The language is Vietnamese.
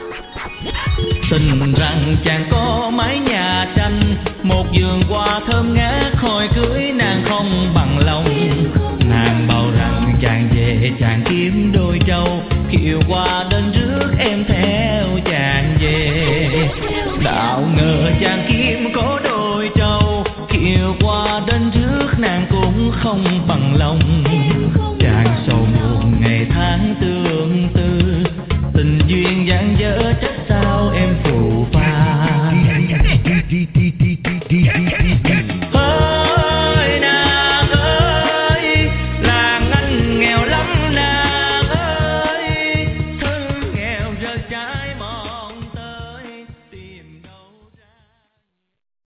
Tin rằng chàng có mái nhà tranh, một vườn hoa thơm ngát, hồi cưới nàng không bằng lòng. Nàng bảo rằng chàng về chàng kiếm đôi trâu, kiệu hoa đến trước em theo chàng về. Đạo ngờ chàng kiếm có đôi trâu, kiệu hoa đến trước nàng cũng không bằng lòng.